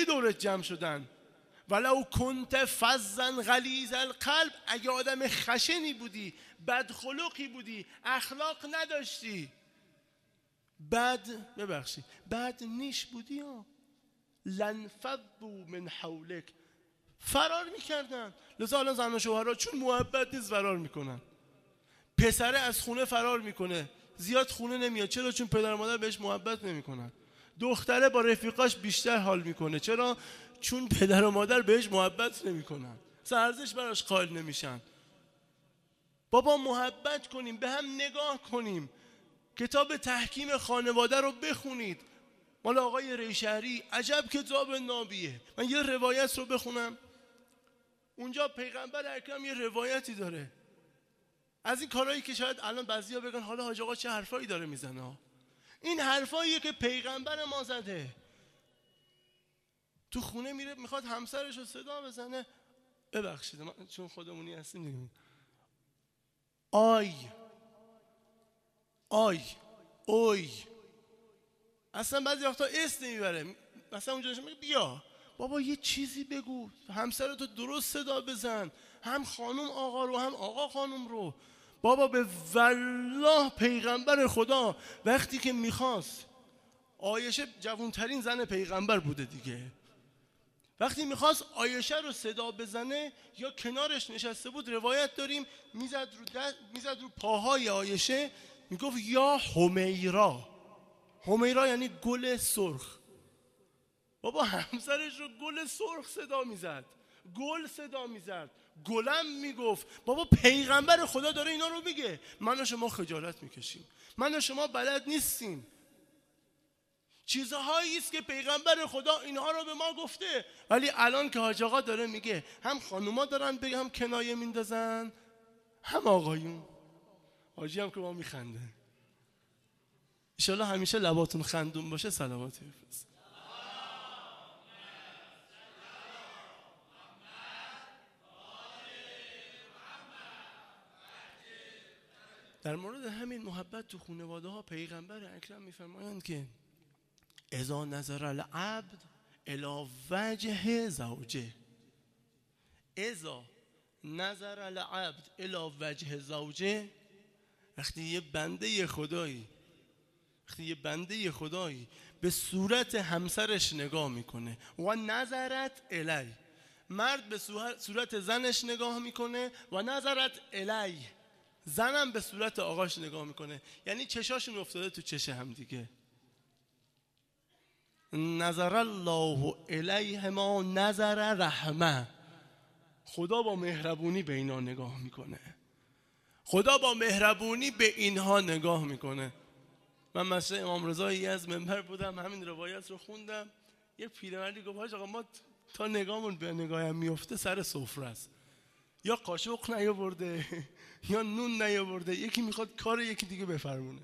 دورت جمع شدن. ولو کنت فظا غلیظ القلب، اگه آدم خشنی بودی، بدخلقی بودی، اخلاق نداشتی، بد نیش بودی ها، لنفضوا من حولک، فرار میکردن. لذا الان زن و شوهرها چون محبت نیست فرار میکنن. پسره از خونه فرار میکنه، زیاد خونه نمیاد. چرا؟ چون پدر و مادر بهش محبت نمیکنن. دختره با رفیقاش بیشتر حال میکنه. چرا؟ چون پدر و مادر بهش محبت نمیکنن، ارزش براش قائل نمیشن. بابا محبت کنیم، به هم نگاه کنیم. کتاب تحکیم خانواده رو بخونید، مال آقای ریشهری، عجب کتاب نابیه. من یه روایت رو بخونم. اونجا پیغمبر اکرم یه روایتی داره از این کارهایی که شاید الان بعضیا بگن حالا حاج آقا چه حرفایی داره میزنه. این حرفاییه که پیغمبر ما زده. تو خونه میره میخواد همسرش رو صدا بزنه، ببخشید چون خودمونی هستیم دیگه، آی اوی، اصلا بعضی وقتا اسم نمیبره. مثلا اونجا میگه بیا بابا یه چیزی بگو، همسرتو درست صدا بزن، هم خانم آقا رو هم آقا خانم رو. بابا به والله پیغمبر خدا وقتی که میخواست، عایشه جوانترین زن پیغمبر بوده دیگه، وقتی میخواست عایشه رو صدا بزنه یا کنارش نشسته بود، روایت داریم میزد رو پاهای عایشه، میگفت یا حمیرا. حمیرا یعنی گل سرخ. بابا همسرش رو گل سرخ صدا میزد، گل صدا میزد، گلم میگفت. بابا پیغمبر خدا داره اینا رو میگه. من و شما خجالت میکشیم، من و شما بلد نیستیم. چیزهایی است که پیغمبر خدا اینها رو به ما گفته، ولی الان که حاج آقا داره میگه، هم خانوما دارن بگه هم کنایه میندازن، هم آقایون. حاجی هم که ما میخنده. انشالله همیشه لباتون خندون باشه. صلواتی بفرست. در مورد همین محبت تو خانواده ها پیغمبر اکرم میفرمایند که اذا نظر العبد الی وجه زوجه، اذا نظر العبد الی وجه زوجه، وقتی یه بنده خدایی به صورت همسرش نگاه میکنه، و نظرت الی، مرد به صورت زنش نگاه میکنه، و نظرت الی، زنم به صورت آقاش نگاه میکنه، یعنی چشاشون افتاده تو چش هم دیگه. نظر الله الیهما نظر رحمه، خدا با مهربونی به اینا نگاه میکنه. خدا با مهربونی به اینها نگاه میکنه. من مسجد امام رضا از منبر بودم، همین روایت رو خوندم. یه پیرمردی گفت حاج آقا ما تا نگاهمون به نگاهم میفته سر سفره است، یا قاشق نیاورده یا نون نیاورده، یکی میخواد کار یکی دیگه بفرمونه.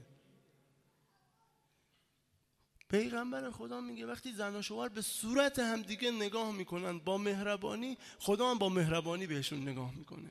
پیغمبر خدا میگه وقتی زن و شوهر به صورت هم دیگه نگاه میکنن با مهربانی، خدا هم با مهربانی بهشون نگاه میکنه.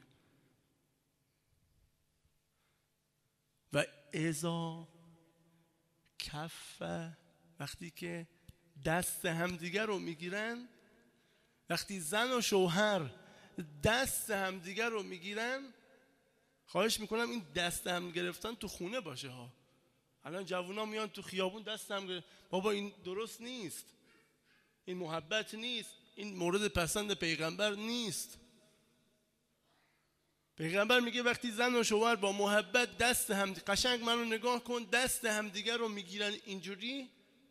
و اذا کف، وقتی که دست همدیگر رو میگیرن، وقتی زن و شوهر دست همدیگر رو میگیرن، خواهش میکنم این دست هم گرفتن تو خونه باشه ها. الان جوونا میان تو خیابون دست هم گرفتن، بابا این درست نیست، این محبت نیست، این مورد پسند پیغمبر نیست. پیغمبر میگه وقتی زن و شوهر با محبت دست هم، قشنگ منو نگاه کن، دست همدیگر رو میگیرن اینجوری،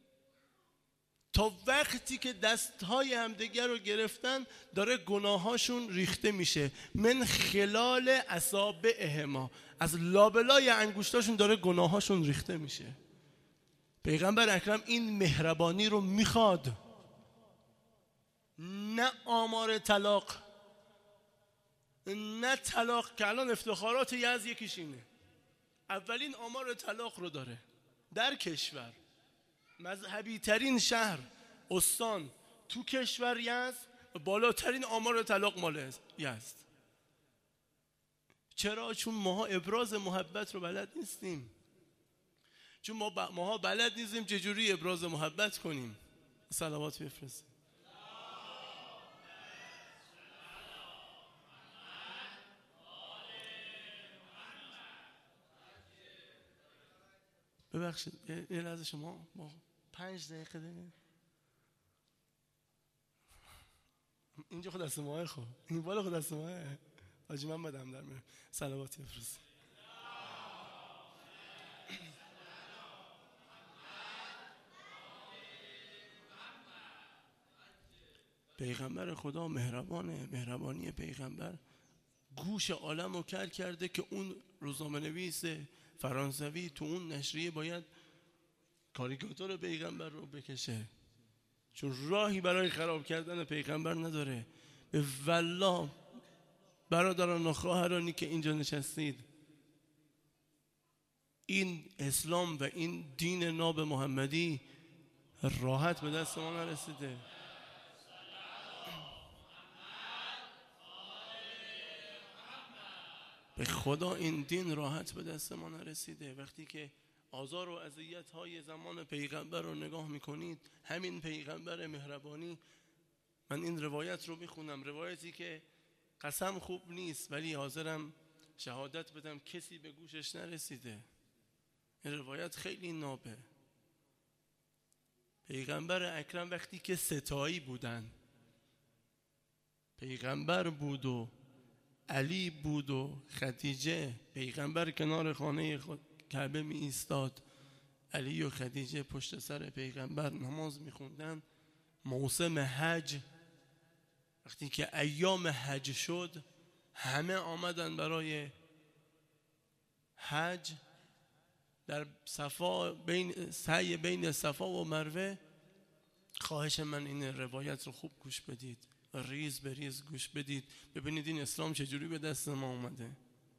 تا وقتی که دستهای همدیگر رو گرفتن داره گناهاشون ریخته میشه، من خلال اصابعهما، از لابلای انگشتاشون داره گناهاشون ریخته میشه. پیغمبر اکرم این مهربانی رو میخواد، نه آمار طلاق، نه طلاق که الان افتخارات یزد یکیش اینه، اولین آمار طلاق رو داره در کشور، مذهبی ترین شهر استان تو کشور یزد، بالاترین آمار طلاق مال یزد. چرا؟ چون ماها ابراز محبت رو بلد نیستیم، چون ماها بلد نیستیم چجوری ابراز محبت کنیم. صلوات بفرستیم. ببخشید یه لحظه شما با 5 دقیقه دیگه اینجا خود دست ماه خواه این بالا خود دست ماه حاجی من بدم در میره صلواتی بفرست. پیغمبر خدا مهربانه. مهربانی پیغمبر گوش عالم رو کر کرده که اون روزنامه نویس فرانسوی تو اون نشریه باید کاریکاتور پیغمبر رو بکشه، چون راهی برای خراب کردن پیغمبر نداره. به والله برادران و خواهرانی که اینجا نشستید، این اسلام و این دین ناب محمدی راحت به دست ما نرسیده. به خدا این دین راحت به دست ما نرسیده. وقتی که آزار و اذیت های زمان پیغمبر رو نگاه میکنید، همین پیغمبر مهربانی، من این روایت رو میخونم، روایتی که قسم خوب نیست ولی حاضرم شهادت بدم کسی به گوشش نرسیده. این روایت خیلی نابه. پیغمبر اکرم وقتی که ستایی بودن، پیغمبر بود و علی بود و خدیجه، پیغمبر کنار خانه کعبه می ایستاد، علی و خدیجه پشت سر پیغمبر نماز می خوندن. موسم حج، وقتی که ایام حج شد، همه آمدن برای حج. در صفا سعی بین صفا و مروه، خواهش من این روایت رو خوب گوش بدید، ریز به ریز گوش بدید، ببینید این اسلام چجوری به دست ما اومده.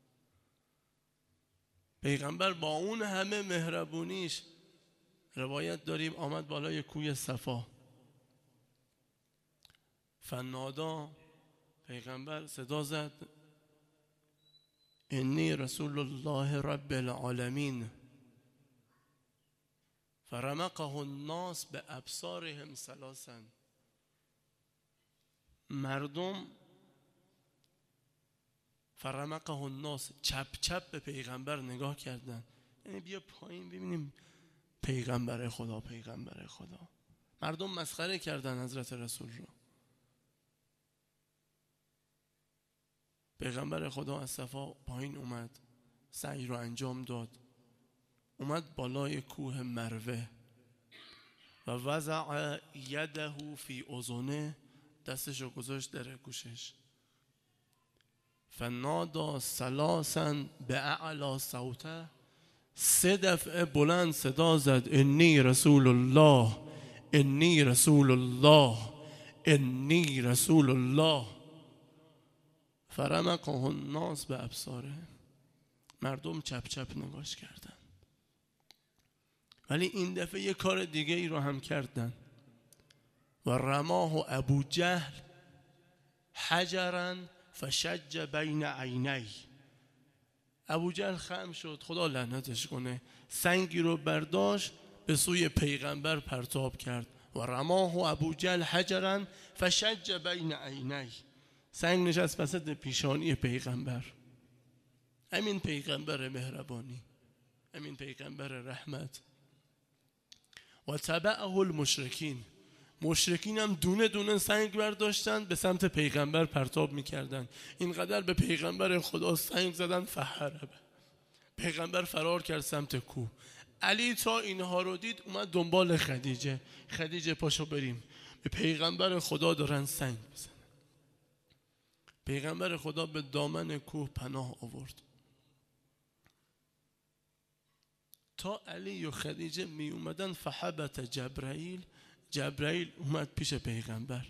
پیغمبر با اون همه مهربونیش، روایت داریم آمد بالای کوی صفا، فنادا، پیغمبر صدا زد انی رسول الله رب العالمین، فرمقه الناس به ابصارهم ثلاثا. مردم فرمقه الناس چپ چپ به پیغمبر نگاه کردن، یعنی بیا پایین ببینیم پیغمبر خدا، پیغمبر خدا. مردم مسخره کردن حضرت رسول رو. پیغمبر خدا از صفا پایین اومد، سعی رو انجام داد، اومد بالای کوه مروه و وضع یده فی اذنه، دستش رو گذاشت در گوشش. فنادا ثلاثا به اعلی صوته، 3 دفعه بلند صدا زد انی رسول الله، انی رسول الله، انی رسول الله. فرمقه الناس به ابصاره، مردم چپ چپ نگاش کردن. ولی این دفعه یه کار دیگه ای رو هم کردن. و رماه ابو جهل حجرا فشج بین عینی، ابو جهل خم شد، خدا لعنتش کنه، سنگی رو برداشت به سوی پیغمبر پرتاب کرد. و رماه ابو جهل حجرا فشج بین عینی، سنگ نشست وسط پیشانی پیغمبر. همین پیغمبر مهربانی، همین پیغمبر رحمت. و تبعه المشرکین، مشرکین هم دونه دونه سنگ برداشتن به سمت پیغمبر پرتاب میکردن. اینقدر به پیغمبر خدا سنگ زدن فهرب، پیغمبر فرار کرد سمت کوه. علی تا اینها رو دید اومد دنبال خدیجه، خدیجه پاشو بریم، به پیغمبر خدا دارن سنگ بزنن. پیغمبر خدا به دامن کوه پناه آورد. تا علی و خدیجه می اومدن فحبت جبرائیل، جبرائیل اومد پیش پیغمبر.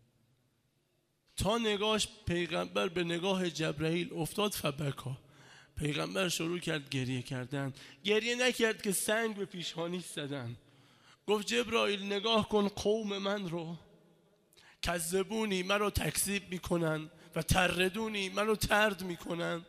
تا نگاهش پیغمبر به نگاه جبرائیل افتاد فبکا، پیغمبر شروع کرد گریه کردن. گریه نکرد که سنگ به پیشانی زدن. گفت جبرائیل نگاه کن قوم من رو، کذبونی، من رو تکذیب میکنن و تردونی، من رو ترد میکنند.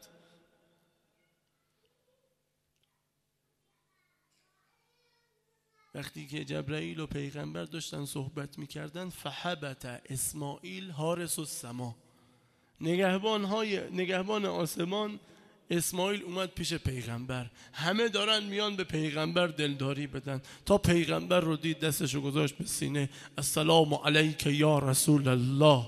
وقتی که جبرائیل و پیغمبر داشتن صحبت میکردن، فحبت اسماعیل حارس السما، نگهبان آسمان اسماعیل اومد پیش پیغمبر، همه دارن میان به پیغمبر دلداری بدن، تا پیغمبر رو دید دستشو گذاشت به سینه، السلام علیک یا رسول الله.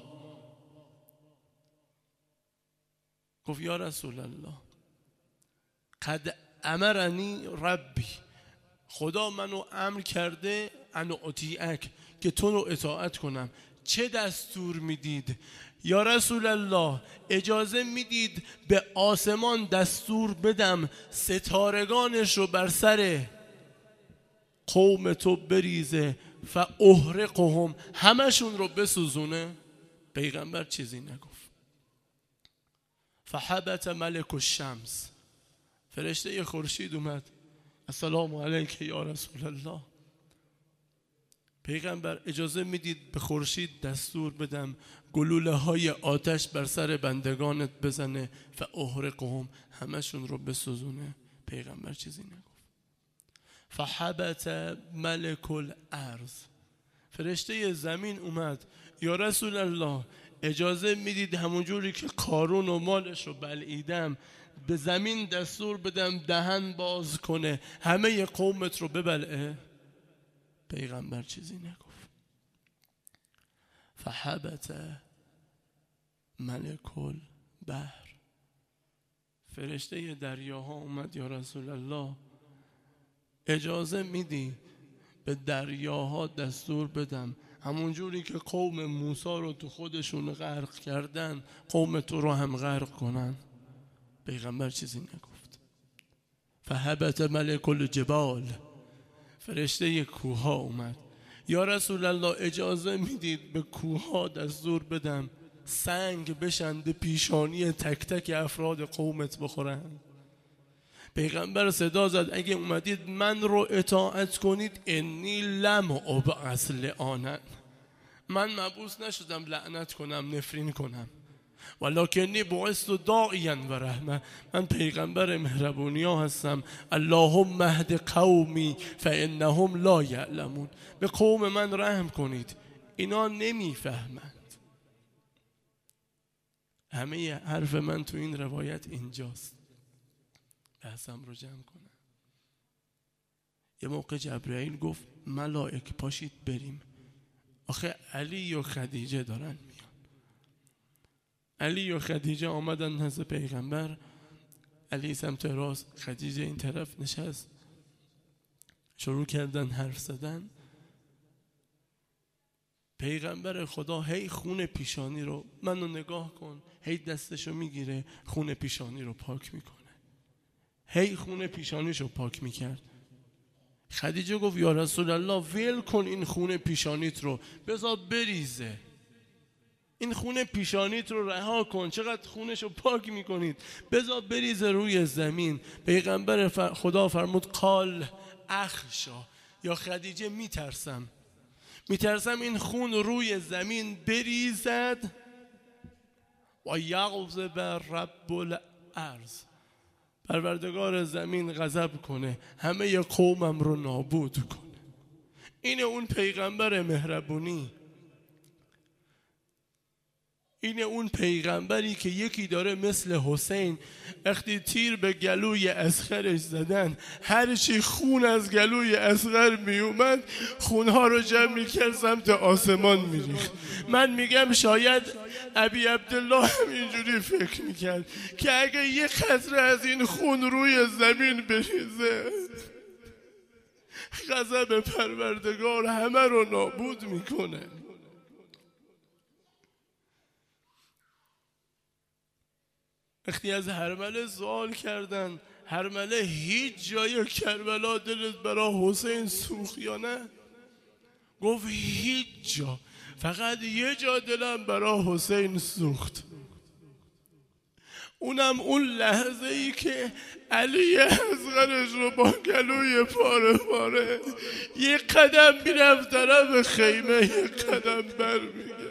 گفت یا رسول الله قد امرنی ربی، خدا منو امر کرده ان اطیعک، که تو رو اطاعت کنم. چه دستور میدید؟ یا رسول الله اجازه میدید به آسمان دستور بدم ستارگانش رو بر سر قوم تو بریزه فاحرقهم، همشون رو بسوزونه؟ پیغمبر چیزی نگفت. فحبت ملک الشمس، فرشته خورشید اومد، السلام علیک یا رسول الله. پیغمبر اجازه میدید به خورشید دستور بدم گلوله های آتش بر سر بندگانت بزنه فاحرقهم، همشون رو بسوزونه؟ پیغمبر چیزی نگفت. فحبت ملک الارض، فرشته زمین اومد، یا رسول الله اجازه میدید همونجوری که قارون و مالش رو بلعیدم به زمین دستور بدم دهن باز کنه همه قومت رو ببلعه؟ پیغمبر چیزی نگفت. فحبت ملک البحر، فرشته دریاها اومد، یا رسول الله اجازه میدی به دریاها دستور بدم همونجوری که قوم موسی رو تو خودشون غرق کردن قوم تو رو هم غرق کنن؟ پیغمبر چیزی نگفت. فحبت ملک الجبال، فرشته کوها اومد، یا رسول الله اجازه میدید به کوها دستور بدم سنگ بشن به پیشانی تک تک افراد قومت بخورن؟ پیغمبر صدا زد اگه اومدید من رو اطاعت کنید انی لم ابعث لعانا، من مبعوث نشدم لعنت کنم نفرین کنم، ولکنی بعثت داعیا و رحمه، من پیغمبر مهربونی ها هستم. اللهم اهد قومی فانهم لا یعلمون، به قوم من رحم کنید اینا نمیفهمند. همه حرف من تو این روایت اینجاست. بحثم رو جمع کنم. یه موقع جبرائیل گفت ملائک پاشید بریم. آخه علی و خدیجه دارن میان. علی و خدیجه آمدن نزد پیغمبر، علی سمت راست، خدیجه این طرف نشست، شروع کردن حرف زدن. پیغمبر خدا هی خون پیشانی رو، منو نگاه کن، هی دستشو میگیره خون پیشانی رو پاک میکنه، هی خون پیشانیشو پاک میکرد. خدیجه گفت یا رسول الله ویل کن این خون پیشانیت رو، بذار بریزه، این خون پیشانیت رو رها کن، چقدر خونشو پاک میکنید، بذار بریزه روی زمین. پیغمبر خدا فرمود قال اخشا، یا خدیجه میترسم این خون روی زمین بریزد و یغضب رب الارض، پروردگار زمین غضب کنه همه قومم رو نابود کنه. اینه اون پیغمبر مهربونی، اینه اون پیغمبری که یکی داره مثل حسین وقتی تیر به گلوی اصغرش زدن هر چی خون از گلوی اصغر می اومد خونها رو جمع میکرد سمت آسمان میریخت. من میگم شاید ابی عبدالله هم اینجوری فکر میکرد که اگه یه قطره از این خون روی زمین بریزه غضب پروردگار همه رو نابود میکنه. وقتی از هرمله سوال کردن هرمله هیچ جای کربلا دلت برای حسین سوخت یا نه؟ گفت هیچ جا، فقط یه جا دلم برای حسین سوخت، اونم اون لحظه ای که علی اصغرش رو با گلوی پاره پاره یه قدم میرفت طرف خیمه یه قدم برمیگرد.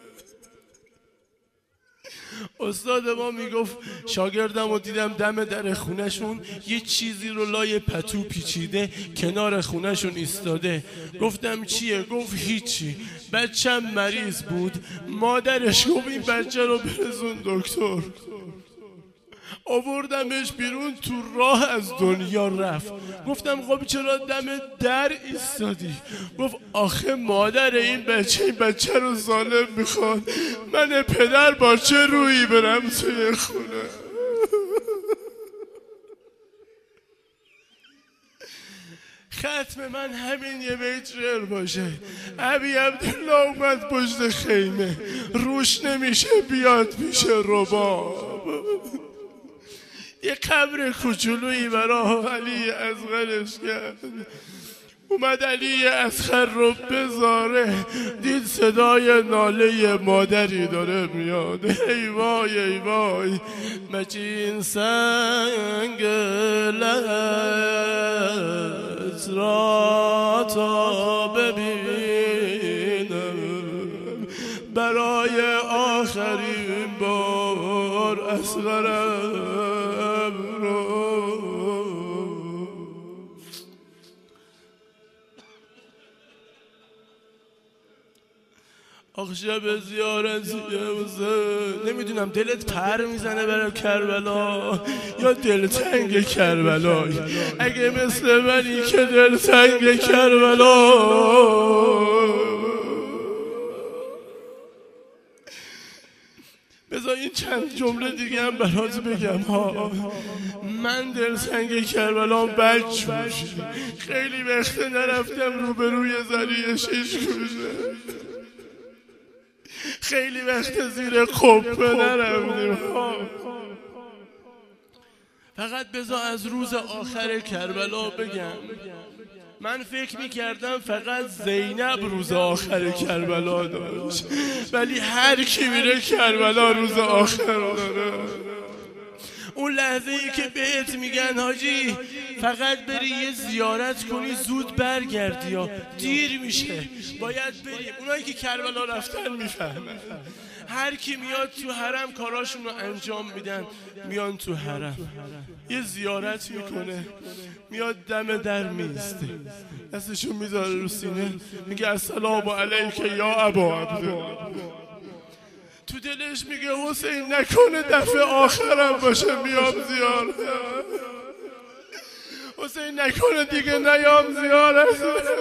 استاد ما میگفت شاگردم رو دیدم دم در خونشون یه چیزی رو لای پتو پیچیده کنار خونشون ایستاده. گفتم چیه؟ گفت هیچی، بچم مریض بود، مادرش گفت این بچه رو برسون دکتر. آوردمش بیرون، تو راه از دنیا رفت. گفتم خب چرا دم در ایستادی؟ گفت آخه مادر این بچه رو ظالم میخواد، من پدر با چه رویی برم توی خونه؟ ختم من همین یه بیت شعر باشه. ابی عبدالله اومد پشت خیمه، روش نمیشه بیاد پیش رباب. یه قبر کوچولویی برای علی اصغرش کرد. اومد علی اصغر رو بذاره، دید صدای ناله مادری داره میاد. ای وای ای وای، مچین سنگ لحظ را تا ببینم، برای آخرین بار اصغرم رو. آخ شب زیارتی حسین، نمیدونم دلت پر میزنه برای کربلا یا دلتنگ کربلا؟ اگه مثل منی که دلتنگ کربلا، بذار این چند جمله دیگه هم برات بگم ها. من دلتنگ کربلام بجوش، خیلی وقت نرفتم روبروی زریع شش کوچه، خیلی وقت زیر قبه نرفتیم. فقط بذار از روز آخر کربلا بگم. من فکر میکردم فقط زینب روز آخر کربلا داشت، ولی هر کی میره کربلا روز آخر داره. اون لحظه ای که بهت میگن حاجی فقط بری یه زیارت کنی زود برگردی یا دیر میشه، باید بریم. اونایی که کربلا رفتن میفهمن. هر کی میاد تو حرم کاراشون رو انجام میدن، میان تو حرم یه زیارت میکنه، میاد دم در میسته، دستشون میذاره رو سینه، میگه السلام علیک یا ابا عبدالله. تو دلش میگه حسین نکنه دفعه آخرم باشه میام زیارت، حسین نکنه دیگه نیام زیارت.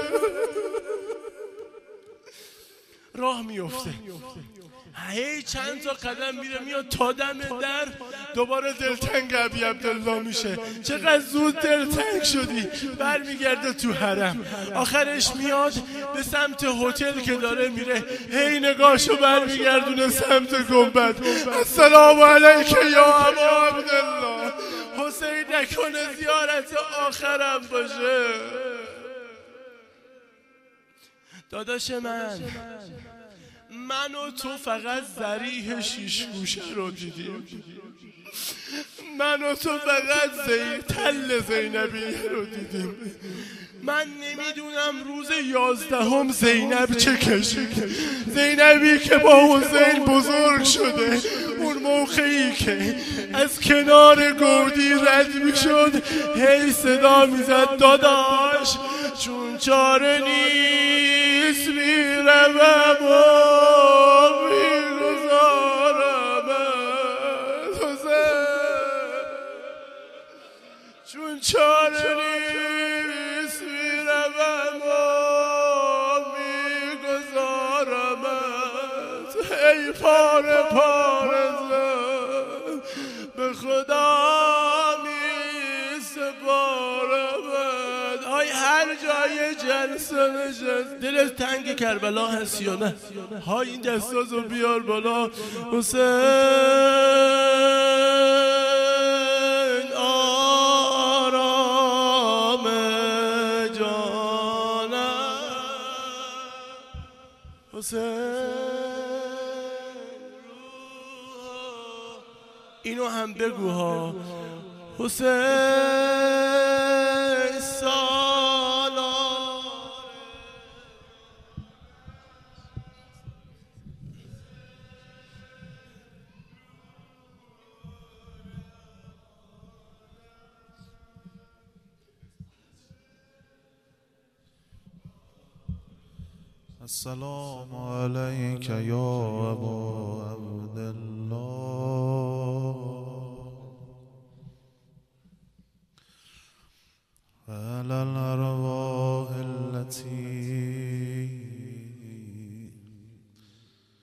راه میفته، هی چند تا قدم میره، میاد تا دم در، دوباره دلتنگ ابی عبدالله میشه. چقدر زود دلتنگ شدی. برمیگرده تو حرم، آخرش میاد به سمت هتل که داره میره، هی نگاهشو برمیگردونه سمت گنبد. السلام علیک یا ابا عبدالله، حسین نکنه زیارت آخرم باشه. داداش من و تو فقط ذریح شیش گوشه رو دیدیم، من و تو فقط تل زینبیه رو دیدیم. من نمیدونم روز 11 زینب چه کشید، زینبی که با حسین بزرگ شده، اون موقعی که از کنار گودی رد میشد هی صدا میزد داداش چون چاره نیست میروم و میگذارم حسین، چون چاره نیست میروم و میگذارم ای پاره پاره زن، به خدا میسپارم. های هر جای جلسه نشست دلت تنگ کربلا هست یا نه؟ های این دستازو بیار بالا. حسین آرام جانم، حسین اینو هم بگو ها. حسین سالار، السلام علیک یا ابا عبدالله، وعلى الأرواح